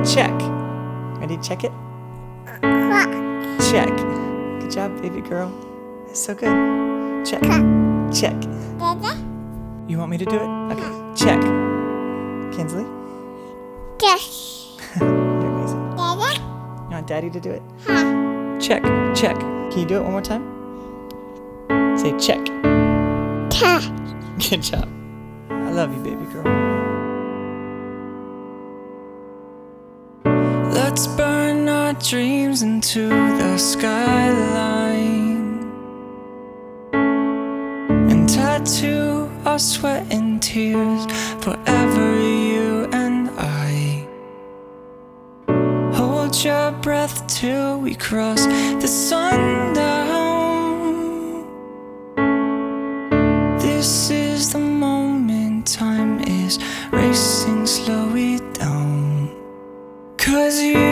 Check. Ready? Check it. Clock. Check. Good job, baby girl. That's so good. Check. Check. Dada. You want me to do it? Okay. Check. Kinsley? Just. You're amazing. Dada. You want Daddy to do it? Ha. Check. Check. Can you do it one more time? Say check. Ta. Good job. I love you, baby girl. Let's burn our dreams into the skyline and tattoo our sweat and tears forever, you and I. Hold your breath till we cross the sundown. This is the moment, time is racing, slow it down. 'Cause you